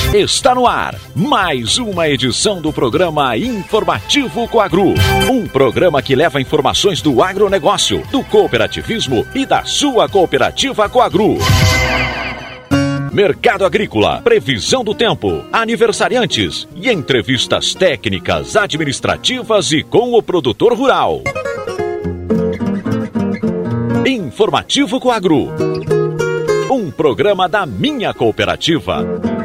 Está no ar mais uma edição do programa Informativo Coagru. Um programa que leva informações do agronegócio, do cooperativismo e da sua cooperativa Coagru. Mercado agrícola, previsão do tempo, aniversariantes e entrevistas técnicas, administrativas e com o produtor rural. Informativo Coagru. Um programa da minha cooperativa.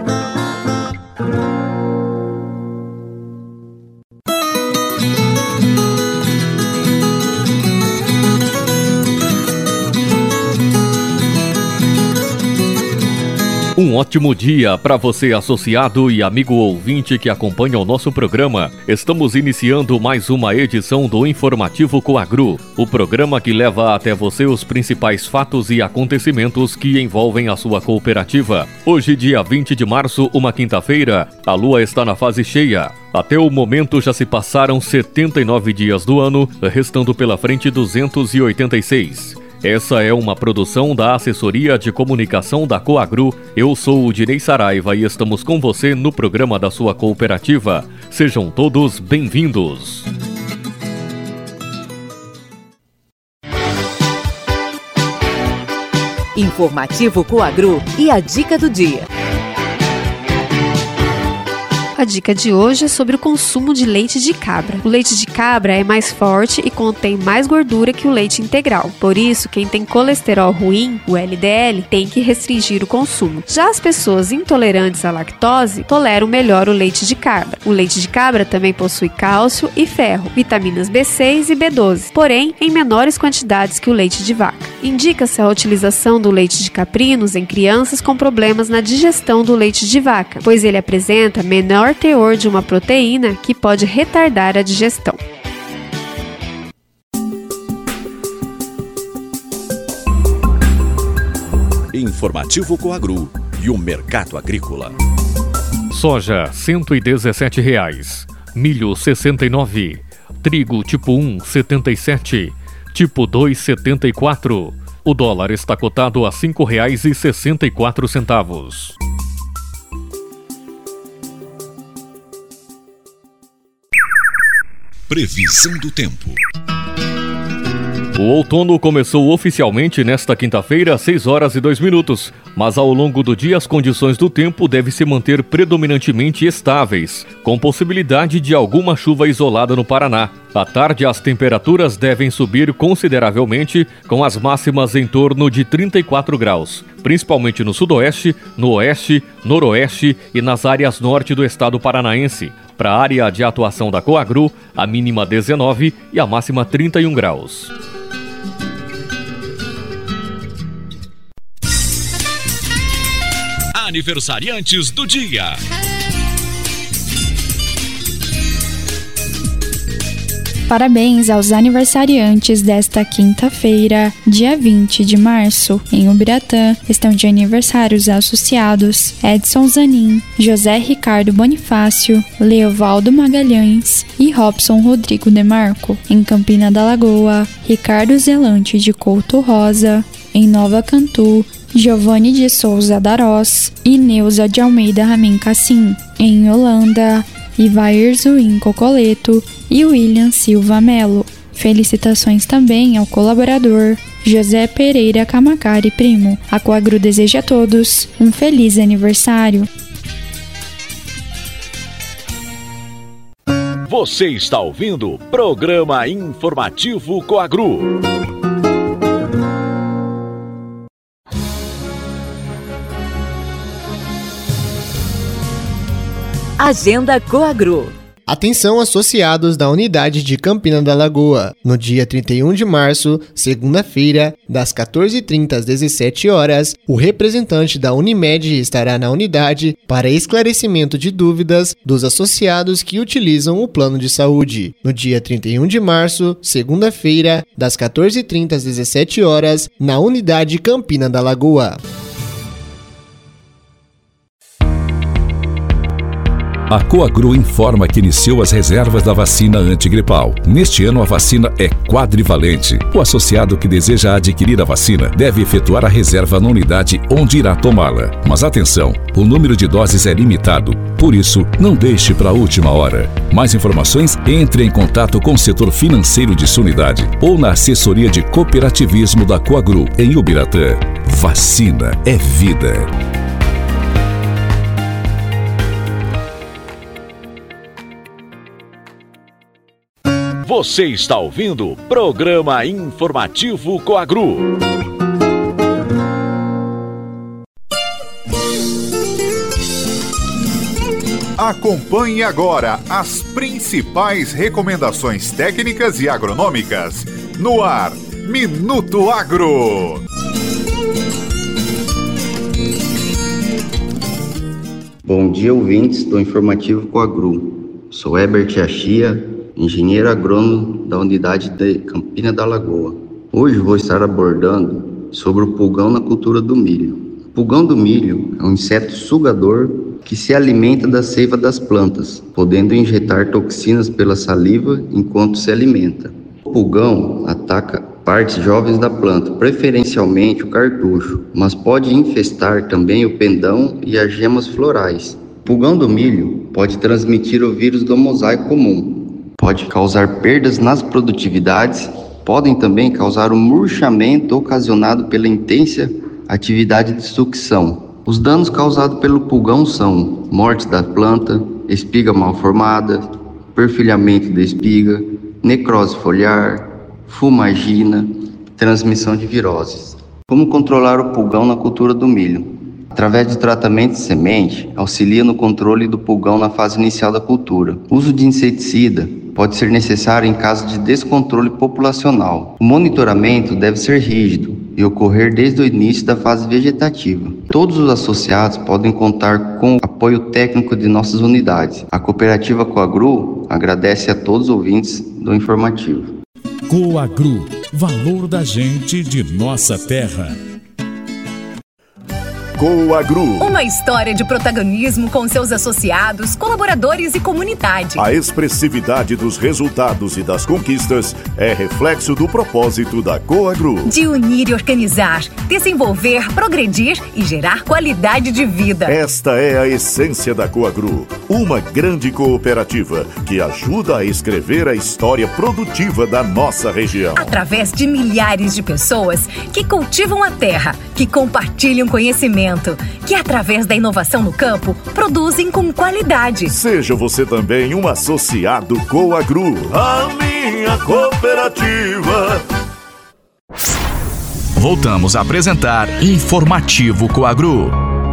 Um ótimo dia para você, associado e amigo ouvinte que acompanha o nosso programa. Estamos iniciando mais uma edição do Informativo Coagru, o programa que leva até você os principais fatos e acontecimentos que envolvem a sua cooperativa. Hoje, dia 20 de março, uma quinta-feira, a lua está na fase cheia. Até o momento já se passaram 79 dias do ano, restando pela frente 286. Essa é uma produção da Assessoria de Comunicação da Coagru. Eu sou o Dinei Saraiva e estamos com você no programa da sua cooperativa. Sejam todos bem-vindos. Informativo Coagru e a dica do dia. A dica de hoje é sobre o consumo de leite de cabra. O leite de cabra é mais forte e contém mais gordura que o leite integral. Por isso, quem tem colesterol ruim, o LDL, tem que restringir o consumo. Já as pessoas intolerantes à lactose toleram melhor o leite de cabra. O leite de cabra também possui cálcio e ferro, vitaminas B6 e B12, porém em menores quantidades que o leite de vaca. Indica-se a utilização do leite de caprinos em crianças com problemas na digestão do leite de vaca, pois ele apresenta menor teor de uma proteína que pode retardar a digestão. Informativo Coagru e o mercado agrícola. Soja, R$ 117,00. Milho, R$ 69,00. Trigo tipo 1, R$ 77,00. Tipo 2, R$ 74,00. O dólar está cotado a R$ 5,64. Previsão do tempo. O outono começou oficialmente nesta quinta-feira, às 6h02, mas ao longo do dia as condições do tempo devem se manter predominantemente estáveis, com possibilidade de alguma chuva isolada no Paraná. À tarde, as temperaturas devem subir consideravelmente, com as máximas em torno de 34 graus, principalmente no sudoeste, no oeste, noroeste e nas áreas norte do estado paranaense. Para a área de atuação da Coagru, a mínima 19 e a máxima 31 graus. Aniversariantes do dia. Parabéns aos aniversariantes desta quinta-feira, dia 20 de março. Em Ubiratã, estão de aniversário os associados Edson Zanin, José Ricardo Bonifácio, Leovaldo Magalhães e Robson Rodrigo Demarco. Em Campina da Lagoa, Ricardo Zelante de Couto Rosa. Em Nova Cantu, Giovanni de Souza Darós e Neuza de Almeida Ramin Cassim. Em Holanda, Ivair Zuin Cocoleto e William Silva Melo. Felicitações também ao colaborador José Pereira Camacari Primo. A Coagru deseja a todos um feliz aniversário. Você está ouvindo o programa Informativo Coagru. Agenda Coagru. Atenção, associados da unidade de Campina da Lagoa. No dia 31 de março, segunda-feira, das 14h30 às 17h, o representante da Unimed estará na unidade para esclarecimento de dúvidas dos associados que utilizam o plano de saúde. No dia 31 de março, segunda-feira, das 14h30 às 17h, na unidade Campina da Lagoa. A Coagru informa que iniciou as reservas da vacina antigripal. Neste ano, a vacina é quadrivalente. O associado que deseja adquirir a vacina deve efetuar a reserva na unidade onde irá tomá-la. Mas atenção, o número de doses é limitado. Por isso, não deixe para a última hora. Mais informações, entre em contato com o setor financeiro de sua unidade ou na assessoria de cooperativismo da Coagru, em Ubiratã. Vacina é vida. Você está ouvindo o Programa Informativo Coagru. Acompanhe agora as principais recomendações técnicas e agronômicas. No ar, Minuto Agro. Bom dia, ouvintes do Informativo Coagru. Sou Herbert Achia, engenheiro agrônomo da unidade de Campina da Lagoa. Hoje vou estar abordando sobre o pulgão na cultura do milho. O pulgão do milho é um inseto sugador que se alimenta da seiva das plantas, podendo injetar toxinas pela saliva enquanto se alimenta. O pulgão ataca partes jovens da planta, preferencialmente o cartucho, mas pode infestar também o pendão e as gemas florais. O pulgão do milho pode transmitir o vírus do mosaico comum, pode causar perdas nas produtividades, podem também causar um murchamento ocasionado pela intensa atividade de sucção. Os danos causados pelo pulgão são morte da planta, espiga mal formada, perfilhamento da espiga, necrose foliar, fumagina, transmissão de viroses. Como controlar o pulgão na cultura do milho? Através de tratamento de semente, auxilia no controle do pulgão na fase inicial da cultura. O uso de inseticida pode ser necessário em caso de descontrole populacional. O monitoramento deve ser rígido e ocorrer desde o início da fase vegetativa. Todos os associados podem contar com o apoio técnico de nossas unidades. A cooperativa Coagru agradece a todos os ouvintes do informativo. Coagru, valor da gente de nossa terra. Coagru. Uma história de protagonismo com seus associados, colaboradores e comunidade. A expressividade dos resultados e das conquistas é reflexo do propósito da Coagru. De unir e organizar, desenvolver, progredir e gerar qualidade de vida. Esta é a essência da Coagru, uma grande cooperativa que ajuda a escrever a história produtiva da nossa região. Através de milhares de pessoas que cultivam a terra, que compartilham conhecimento, que através da inovação no campo, produzem com qualidade. Seja você também um associado Coagru, a minha cooperativa. Voltamos a apresentar Informativo Coagru.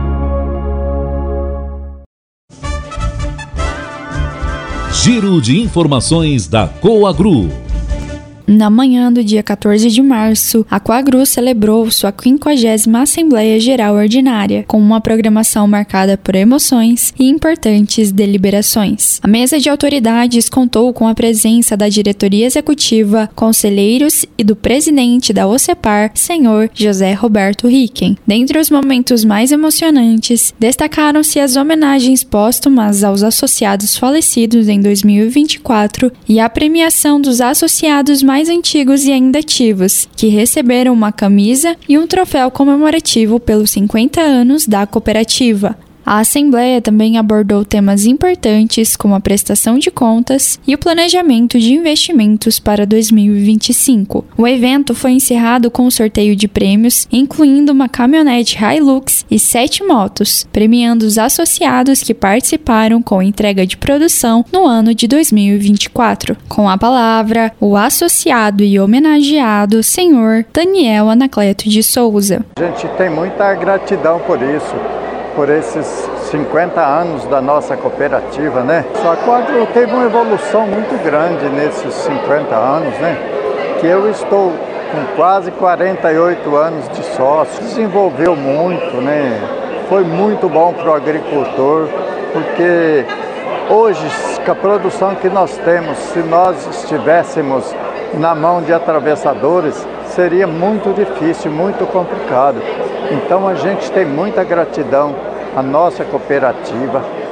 Giro de informações da Coagru. Na manhã do dia 14 de março, a Coagru celebrou sua 50ª Assembleia Geral Ordinária, com uma programação marcada por emoções e importantes deliberações. A mesa de autoridades contou com a presença da diretoria executiva, conselheiros e do presidente da OCEPAR, senhor José Roberto Ricken. Dentre os momentos mais emocionantes, destacaram-se as homenagens póstumas aos associados falecidos em 2024 e a premiação dos associados mais antigos e ainda ativos, que receberam uma camisa e um troféu comemorativo pelos 50 anos da cooperativa. A Assembleia também abordou temas importantes como a prestação de contas e o planejamento de investimentos para 2025. O evento foi encerrado com um sorteio de prêmios, incluindo uma caminhonete Hilux e 7 motos, premiando os associados que participaram com entrega de produção no ano de 2024. Com a palavra, o associado e homenageado senhor Daniel Anacleto de Souza. A gente tem muita gratidão por isso. Por esses 50 anos da nossa cooperativa, né? A Coagru teve uma evolução muito grande nesses 50 anos, né? Que eu estou com quase 48 anos de sócio. Desenvolveu muito, né? Foi muito bom para o agricultor, porque hoje, com a produção que nós temos, se nós estivéssemos na mão de atravessadores, seria muito difícil, muito complicado. Então a gente tem muita gratidão à nossa cooperativa,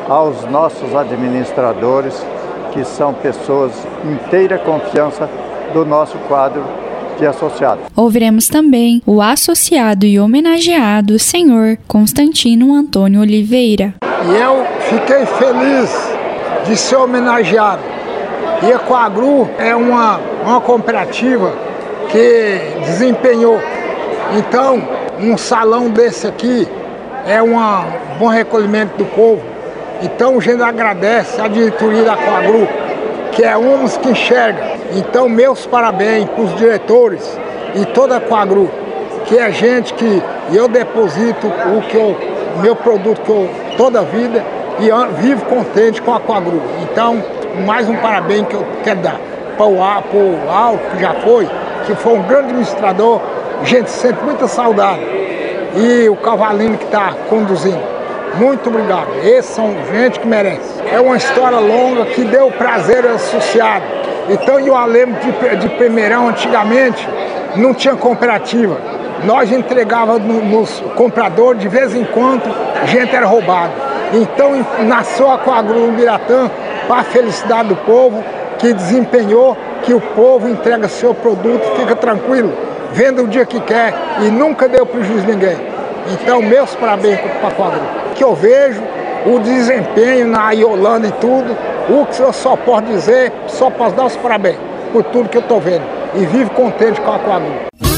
aos nossos administradores, que são pessoas inteira confiança do nosso quadro de associados. Ouviremos também o associado e homenageado senhor Constantino Antônio Oliveira. E eu fiquei feliz de ser homenageado. E a Coagru é uma cooperativa que desempenhou. Então, um salão desse aqui é um bom recolhimento do povo. Então, a gente agradece a diretoria da Coagru, que é uns que enxerga. Então, meus parabéns para os diretores e toda a Coagru, que é gente que eu deposito meu produto que eu toda a vida e vivo contente com a Coagru. Então, mais um parabéns que eu quero dar para o Alto, que já foi um grande administrador, gente sente muita saudade. E o Cavalinho que está conduzindo. Muito obrigado. Esses são gente que merece. É uma história longa que deu prazer ao associado. Então eu lembro de Primeirão, antigamente, não tinha cooperativa. Nós entregávamos nos compradores, de vez em quando, a gente era roubado. Então nasceu a Coagru no Biratã para a felicidade do povo, que desempenhou, que o povo entrega seu produto, fica tranquilo, venda o dia que quer e nunca deu prejuízo a ninguém. Então, meus parabéns para a Coagru. Que eu vejo o desempenho na Iolanda e tudo, o que eu só posso dizer, só posso dar os parabéns por tudo que eu estou vendo. E vivo contente com a Coagru.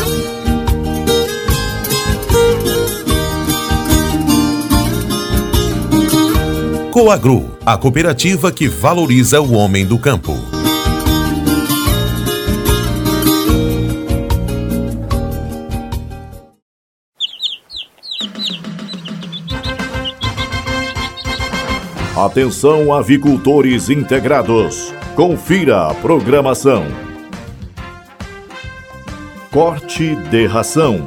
Coagru, a cooperativa que valoriza o homem do campo. Atenção, avicultores integrados. Confira a programação. Corte de ração.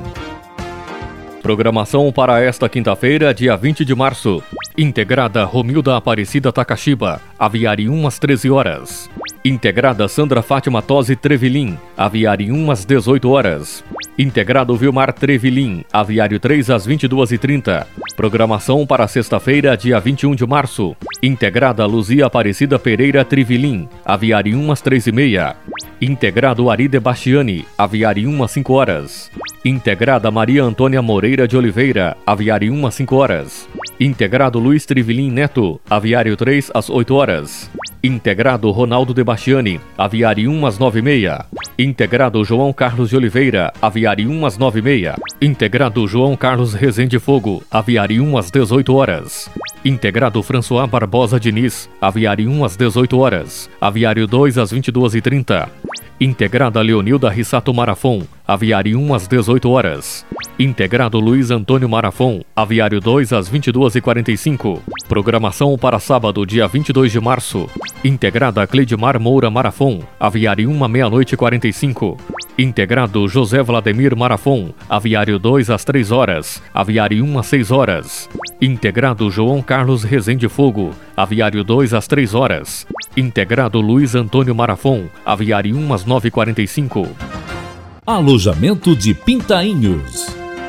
Programação para esta quinta-feira, dia 20 de março. Integrada Romilda Aparecida Takashiba, aviário 1 às 13 horas. Integrada Sandra Fátima Tosi Trevilim, aviário 1 às 18 horas. Integrado Vilmar Trevilim, aviário 3 às 22h30. Programação para sexta-feira, dia 21 de março. Integrada Luzia Aparecida Pereira Trevilim, aviário 1 às 3h30. Integrado Aride Bastiani, aviário 1 às 5 horas. Integrada Maria Antônia Moreira de Oliveira, aviário 1 às 5 horas. Integrado Luiz Trivilim Neto, aviário 3 às 8 horas. Integrado Ronaldo de Bastiani, aviário 1 às 9h30. Integrado João Carlos de Oliveira, aviário 1 às 9h30. Integrado João Carlos Rezende Fogo, aviário 1 às 18 horas. Integrado François Barbosa Diniz, aviário 1 às 18 horas. Aviário 2 às 22h30. Integrada Leonilda Rissato Marafon, aviário 1 às 18 horas. Integrado Luiz Antônio Marafon, aviário 2 às 22h45. Programação para sábado, dia 22 de março. Integrada Cleidmar Moura Marafon, aviário 1 à meia-noite e 45. Integrado José Vladimir Marafon, aviário 2 às 3 horas. Aviário 1 às 6 horas. Integrado João Carlos Rezende Fogo, aviário 2 às 3 horas. Integrado Luiz Antônio Marafon, aviário 1 às 9h45. Alojamento de Pintainhos.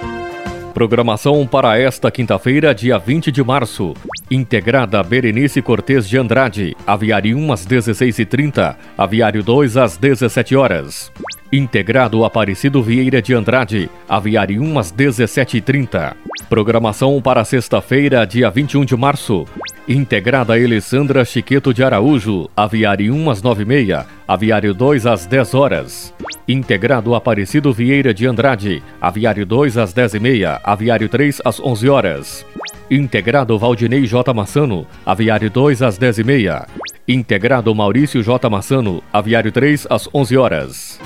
Programação para esta quinta-feira, dia 20 de março. Integrada Berenice Cortes de Andrade, aviário 1 às 16h30, aviário 2 às 17 horas. Integrado Aparecido Vieira de Andrade, aviário 1 às 17h30. Programação para sexta-feira, dia 21 de março. Integrada Alessandra Chiqueto de Araújo, aviário 1 às 9h30, aviário 2 às 10 horas. Integrado Aparecido Vieira de Andrade, aviário 2 às 10h30, aviário 3 às 11 horas. Integrado Valdinei J. Massano, aviário 2 às 10h30. Integrado Maurício J. Massano, aviário 3 às 11 horas.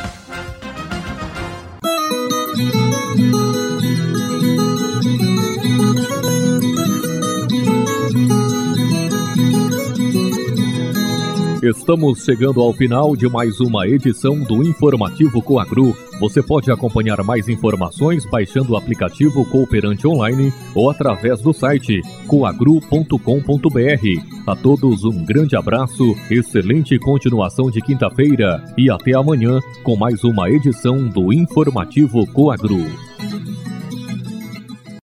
Estamos chegando ao final de mais uma edição do Informativo Coagru. Você pode acompanhar mais informações baixando o aplicativo Cooperante Online ou através do site coagru.com.br. A todos um grande abraço, excelente continuação de quinta-feira e até amanhã com mais uma edição do Informativo Coagru.